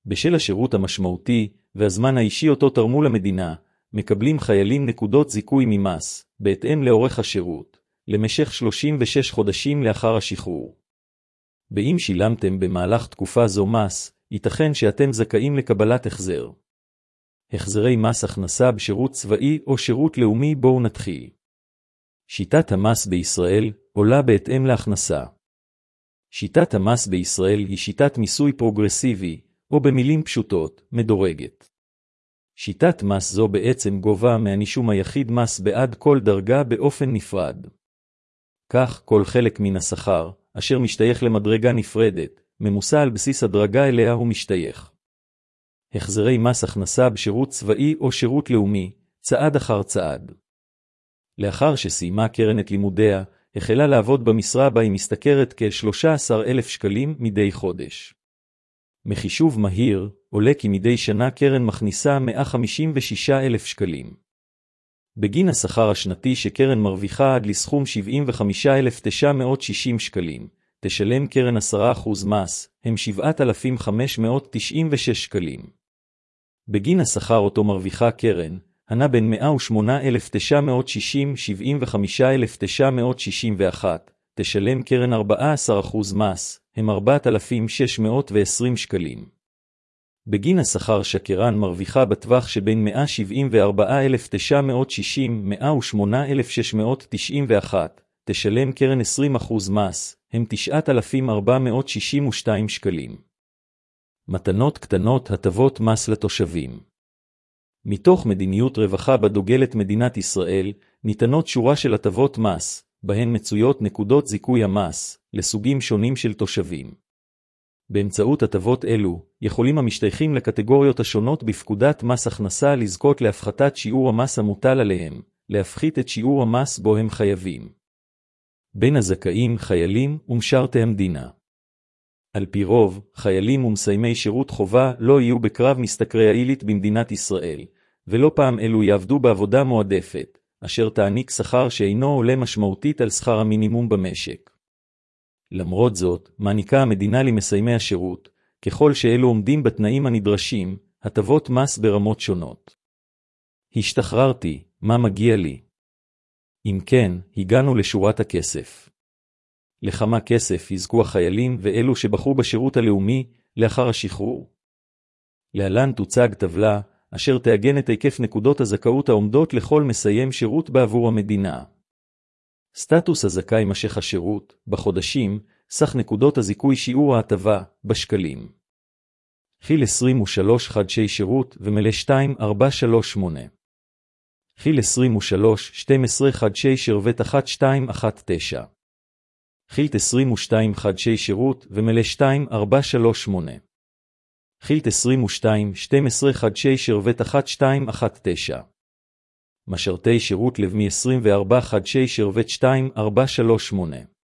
בשל השירות המשמעותי והזמן האישי אותו תרמו למדינה, מקבלים חיילים נקודות זיכוי ממס, בהתאם לאורך השירות, למשך 36 חודשים לאחר השחרור. באם שילמתם במהלך תקופה זו מס, ייתכן שאתם זכאים לקבלת החזר. החזרי מס הכנסה בשירות צבאי או שירות לאומי. בואו נתחיל. שיטת המס בישראל עולה בהתאם להכנסה. שיטת המס בישראל היא שיטת מיסוי פרוגרסיבי, או במילים פשוטות, מדורגת. שיטת מס זו בעצם גובה מהנישום היחיד מס בעד כל דרגה באופן נפרד. כך, כל חלק מן השכר, אשר משתייך למדרגה נפרדת, ממוסה על בסיס הדרגה אליה הוא משתייך. החזרי מס הכנסה בשירות צבאי או שירות לאומי, צעד אחר צעד. לאחר שסיימה קרן את לימודיה, החלה לעבוד במשרה בה היא משתכרת כ-13,000 שקלים מדי חודש. מחישוב מהיר, עולה כי מדי שנה קרן מכניסה 156,000 שקלים. בגין השכר השנתי שקרן מרוויחה עד לסכום 75,960 שקלים, תשלם קרן 10% מס, הם 7,596 שקלים. בגין השכר אותו מרוויחה קרן, הנע בין 108,960 75,961, תשלם קרן 14% מס, הם 4,620 שקלים. בגין השכר שקרן מרוויחה בטווח שבין 174,960 108,691, תשלם קרן 20% מס, הם 9,462 שקלים. מתנות קטנות, הטבות מס לתושבים. מתוך מדיניות רווחה בדוגלת מדינת ישראל, ניתנות שורה של הטבות מס, בהן מצויות נקודות זיכוי המס, לסוגים שונים של תושבים. באמצעות הטבות אלו, יכולים המשתייכים לקטגוריות השונות בפקודת מס הכנסה לזכות להפחתת שיעור המס המוטל עליהם, להפחית את שיעור המס בו הם חייבים. בין הזכאים חיילים ומשרתי המדינה. על פי רוב, חיילים ומסיימי שירות חובה לא יהיו בקרב משתכרי העילית במדינת ישראל, ולא פעם אלו יעבדו בעבודה מועדפת, אשר תעניק שכר שאינו עולה משמעותית על שכר המינימום במשק. למרות זאת, מעניקה המדינה למסיימי השירות, ככל שאלו עומדים בתנאים הנדרשים, הטבות מס ברמות שונות. השתחררתי, מה מגיע לי? אם כן, הגענו לשורת הכסף. לכמה כסף יזכו החיילים ואלו שבחרו בשירות הלאומי לאחר השחרור? להלן תוצג טבלה, אשר תעגן את היקף נקודות הזכאות העומדות לכל מסיים שירות בעבור המדינה. סטטוס הזכאי משך השירות, בחודשים, סך נקודות הזיכוי שיעור ההטבה, בשקלים. חיל 23 חדשי שירות ומלא 2438. חיל 23 12 חדשי שירות 1219. חיל 22 חדשי שירות ומלא 2438. חיל 22 12 חדשי שירות 1219. משרתי שירות לבמי 24 חדשי שירות 2438.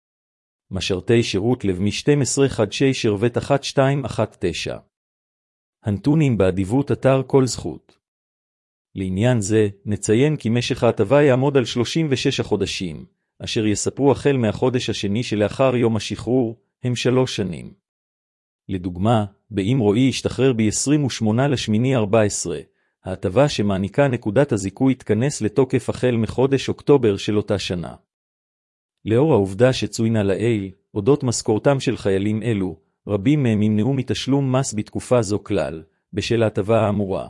משרתי שירות לבמי 12 חדשי שירות 1219. הנתונים באדיבות אתר כל זכות. לעניין זה, נציין כי משך ההטבה יעמוד על 36 החודשים, אשר יספרו החל מהחודש השני שלאחר יום השחרור, הם 3 שנים. לדוגמה, באם רועי השתחרר ב-28/8/14, ההטבה שמעניקה נקודת הזיכוי תכנס לתוקף החל מחודש אוקטובר של אותה שנה. לאור העובדה שצוינה לעיל, אודות משכורתם של חיילים אלו, רבים מהם ימנעו מתשלום מס בתקופה זו כלל, בשל ההטבה האמורה.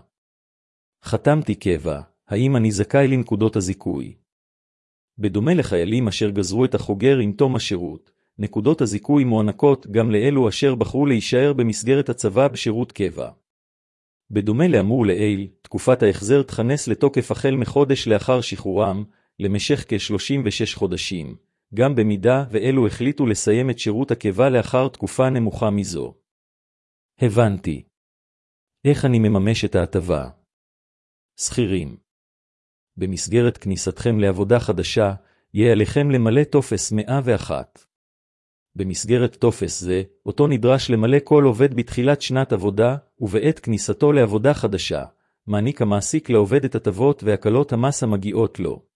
חתמתי קבע, האם אני זכאי לנקודות הזיכוי? בדומה לחיילים אשר גזרו את החוגר עם תום השירות, נקודות הזיכוי מוענקות גם לאלו אשר בחרו להישאר במסגרת הצבא בשירות קבע. בדומה לאמור לעיל, תקופת ההחזר תכנס לתוקף החל מחודש לאחר שחרורם, למשך כ-36 חודשים, גם במידה ואלו החליטו לסיים את שירות הקבע לאחר תקופה נמוכה מזו. הבנתי. איך אני מממש את ההטבה? שכירים. במסגרת כניסתכם לעבודה חדשה, יהיה עליכם למלא טופס 101. במסגרת טופס זה, אותו נדרש למלא כל עובד בתחילת שנת עבודה, ובעת כניסתו לעבודה חדשה, מעניק המעסיק לעובד את הטבות והקלות המס המגיעות לו.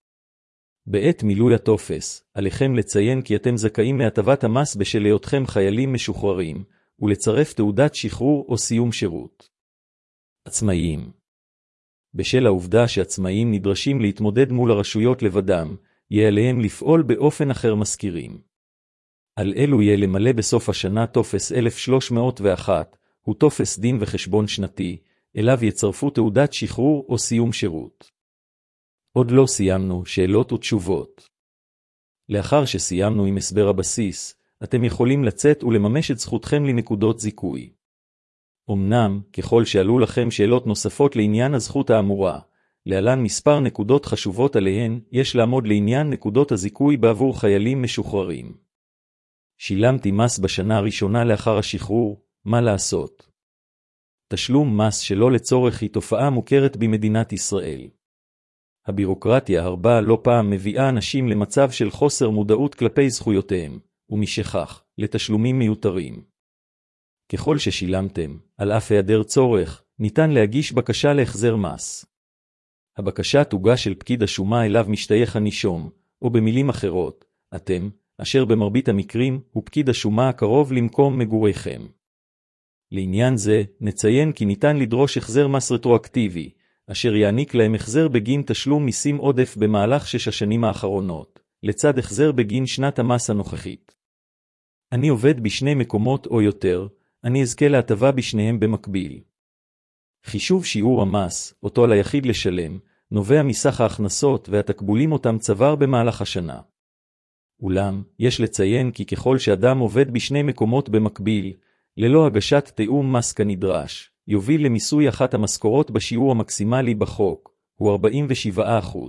בעת מילוי הטופס, עליכם לציין כי אתם זכאים מהטבת המס בשל היותכם חיילים משוחררים, ולצרף תעודת שחרור או סיום שירות. עצמאיים. בשל העובדה שעצמאיים נדרשים להתמודד מול הרשויות לבדם, יהיה עליהם לפעול באופן אחר מזכירים. על אלו יהיה למלא בסוף השנה טופס 1301, הוא טופס דין וחשבון שנתי, אליו יצרפו תעודת שחרור או סיום שירות. עוד לא סיימנו, שאלות ותשובות. לאחר שסיימנו עם הסבר הבסיס, אתם יכולים לצאת ולממש את זכותכם לנקודות זיכוי. אמנם, ככל שעלו לכם שאלות נוספות לעניין הזכות האמורה, להלן מספר נקודות חשובות עליהן יש לעמוד לעניין נקודות הזיכוי בעבור חיילים משוחררים. שילמתי מס בשנה הראשונה לאחר השחרור, מה לעשות? תשלום מס שלא לצורך היא תופעה מוכרת במדינת ישראל. הבירוקרטיה הרבה לא פעם מביאה אנשים למצב של חוסר מודעות כלפי זכויותיהם, ומשכך, לתשלומים מיותרים. ככל ששילמתם, על אף היעדר צורך, ניתן להגיש בקשה להחזר מס. הבקשה תוגש אל פקיד השומה אליו משתייך הנישום, או במילים אחרות, אתם, אשר במרבית המקרים הוא פקיד השומה הקרוב למקום מגוריכם. לעניין זה, נציין כי ניתן לדרוש החזר מס רטרואקטיבי, אשר יעניק להם החזר בגין תשלום מיסים עודף במהלך 6 השנים האחרונות, לצד החזר בגין שנת המס הנוכחית. אני עובד בשני מקומות או יותר, אני אזכה להטבה בשניהם במקביל. חישוב שיעור המס, אותו על היחיד לשלם, נובע מסך ההכנסות והתקבולים אותם צבר במהלך השנה. אולם, יש לציין כי ככל שאדם עובד בשני מקומות במקביל, ללא הגשת תיאום מס כנדרש, יוביל למיסוי אחת המשכורות בשיעור המקסימלי בחוק, הוא 47%.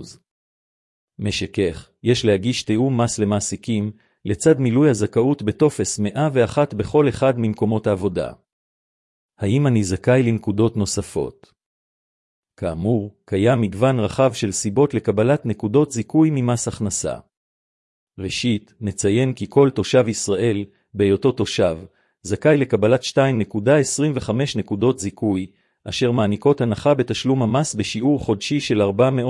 משכך, יש להגיש תיאום מס למעסיקים, לצד מילוי הזכאות בטופס 101 בכל אחד ממקומות העבודה. האם אני זכאי לנקודות נוספות? כאמור, קיים מגוון רחב של סיבות לקבלת נקודות זיכוי ממס הכנסה. ראשית, נציין כי כל תושב ישראל, בהיותו תושב, זכאי לקבלת 2.25 נקודות זיכוי, אשר מעניקות הנחה בתשלום המס בשיעור חודשי של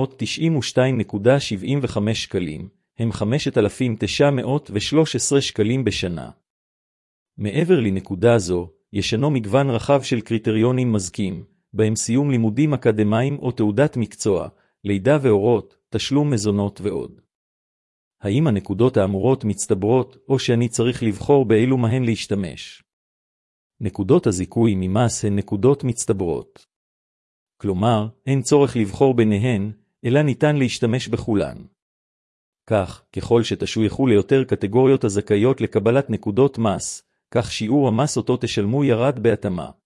492.75 שקלים, הם 5,913 שקלים בשנה. מעבר לנקודה זו, ישנו מגוון רחב של קריטריונים מזכים, בהם סיום לימודים אקדמיים או תעודת מקצוע, לידה והורות, תשלום מזונות ועוד. האם הנקודות האמורות מצטברות, או שאני צריך לבחור באילו מהן להשתמש? נקודות הזיכוי ממס הן נקודות מצטברות. כלומר, אין צורך לבחור ביניהן, אלא ניתן להשתמש בכולן. כך, ככל שתשויכו ליותר קטגוריות הזכאיות לקבלת נקודות מס, כך שיעור המס אותו תשלמו ירד בהתאמה.